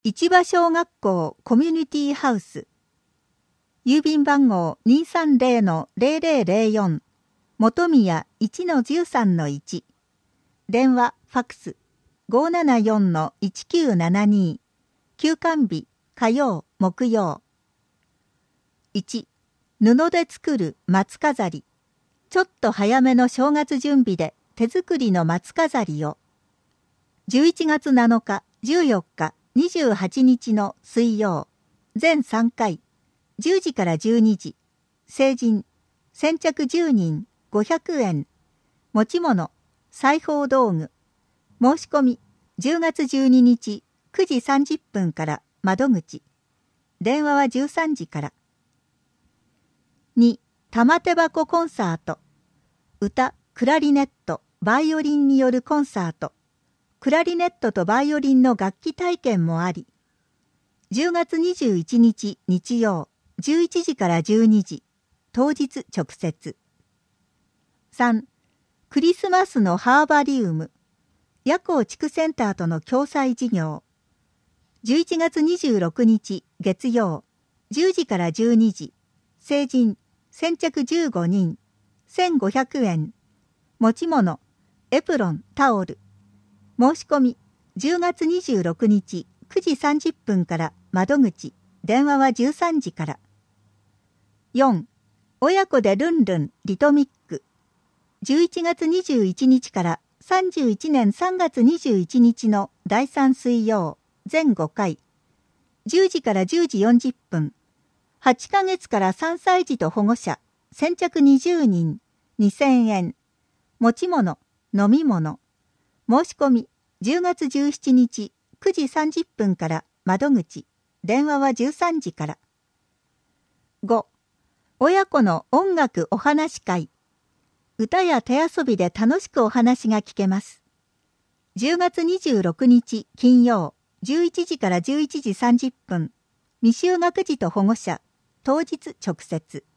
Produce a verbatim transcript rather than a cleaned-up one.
市場小学校コミュニティハウス。郵便番号 にーさんぜろのぜろぜろぜろよん。本宮 いちのじゅうさんのいち。電話、ファックス ごーななよんのいちきゅうななに。休館日、火曜、木曜。いち、布で作る松飾り。ちょっと早めの正月準備で手作りの松飾りを。じゅういちがつなのか、じゅうよっか、にじゅうはちにちの水曜。全さんかい。じゅうじからじゅうにじ。成人。先着じゅうにん、ごひゃくえん。持ち物。裁縫道具。申し込み。じゅうがつじゅうににち、くじさんじゅっぷんから窓口。電話はじゅうさんじから。に、玉手箱コンサート。歌、クラリネット、バイオリンによるコンサート。クラリネットとバイオリンの楽器体験もあり。じゅうがつにじゅういちにち日曜、じゅういちじからじゅうにじ。当日直接。さん、クリスマスのハーバリウム。夜光地区センターとの共催事業。じゅういちがつにじゅうろくにち月曜、じゅうじからじゅうにじ。成人、先着じゅうごにん、せんごひゃくえん。持ち物、エプロン、タオル。申し込み、じゅうがつにじゅうろくにちくじさんじゅっぷんから窓口、電話はじゅうさんじから。よん、親子でルンルン、リトミック。じゅういちがつにじゅういちにちからさんじゅういちねんさんがつにじゅういちにちのだいさん水曜、全ごかい。じゅうじからじゅうじよんじゅっぷん。はちかげつからさんさい児と保護者、先着にじゅうにん、にせんえん。持ち物、飲み物。申し込み、じゅうがつじゅうしちにちくじさんじゅっぷんから窓口、電話はじゅうさんじから。ご、親子の音楽お話会。歌や手遊びで楽しくお話が聞けます。じゅうがつにじゅうろくにち金曜、じゅういちじからじゅういちじさんじゅっぷん。未就学児と保護者、当日直接。